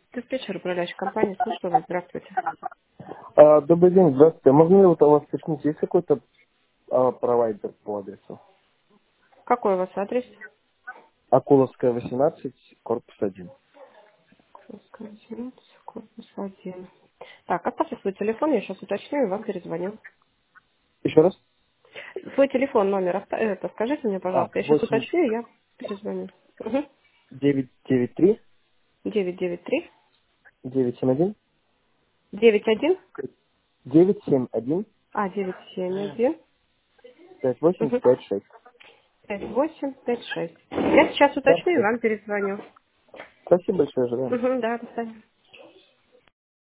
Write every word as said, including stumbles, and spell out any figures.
Диспетчер, управляющая компания, слушаю вас, здравствуйте. А, добрый день, здравствуйте. Можно ли вот у вас уточнить, есть какой-то а, провайдер по адресу? Какой у вас адрес? Акуловская, восемнадцать, корпус один. восемнадцать, корпус один. Так, оставьте свой телефон, я сейчас уточню и вам перезвоню. Еще раз? Свой телефон, номер, оста- это, скажите мне, А, пожалуйста, я сейчас восемь уточню, и я перезвоню. Угу. девять девять три девять девять три девять семь один девять один, девять семь один а, девять семь один, пять восемь угу. пять шесть. пять восемь пять шесть. Я сейчас Да, уточню и да. вам перезвоню. Спасибо большое, ожидаем. Угу, да, до свидания.